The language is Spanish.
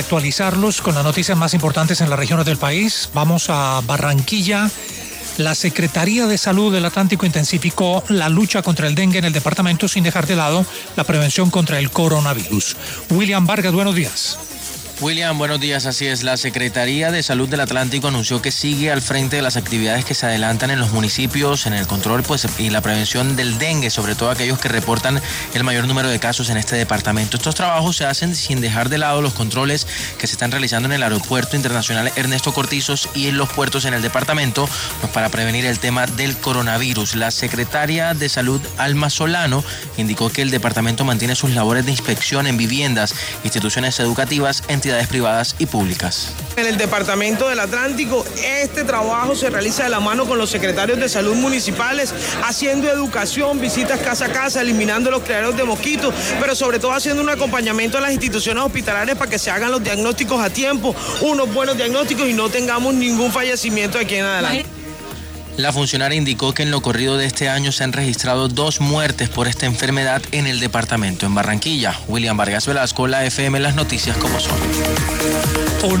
Actualizarlos con las noticias más importantes en las regiones del país. Vamos a Barranquilla. La Secretaría de Salud del Atlántico intensificó la lucha contra el dengue en el departamento sin dejar de lado la prevención contra el coronavirus. William Vargas, buenos días. William, buenos días. Así es, la Secretaría de Salud del Atlántico anunció que sigue al frente de las actividades que se adelantan en los municipios en el control y la prevención del dengue, sobre todo aquellos que reportan el mayor número de casos en este departamento. Estos trabajos se hacen sin dejar de lado los controles que se están realizando en el Aeropuerto Internacional Ernesto Cortizos y en los puertos en el departamento, para prevenir el tema del coronavirus. La secretaria de Salud, Alma Solano, indicó que el departamento mantiene sus labores de inspección en viviendas, instituciones educativas, entidades privadas y públicas. En el departamento del Atlántico, este trabajo se realiza de la mano con los secretarios de salud municipales, haciendo educación, visitas casa a casa, eliminando los criaderos de mosquitos, pero sobre todo haciendo un acompañamiento a las instituciones hospitalarias para que se hagan los diagnósticos a tiempo, unos buenos diagnósticos y no tengamos ningún fallecimiento aquí en adelante. La funcionaria indicó que en lo corrido de este año se han registrado 2 muertes por esta enfermedad en el departamento. En Barranquilla, William Vargas Velasco, la FM, las noticias como son.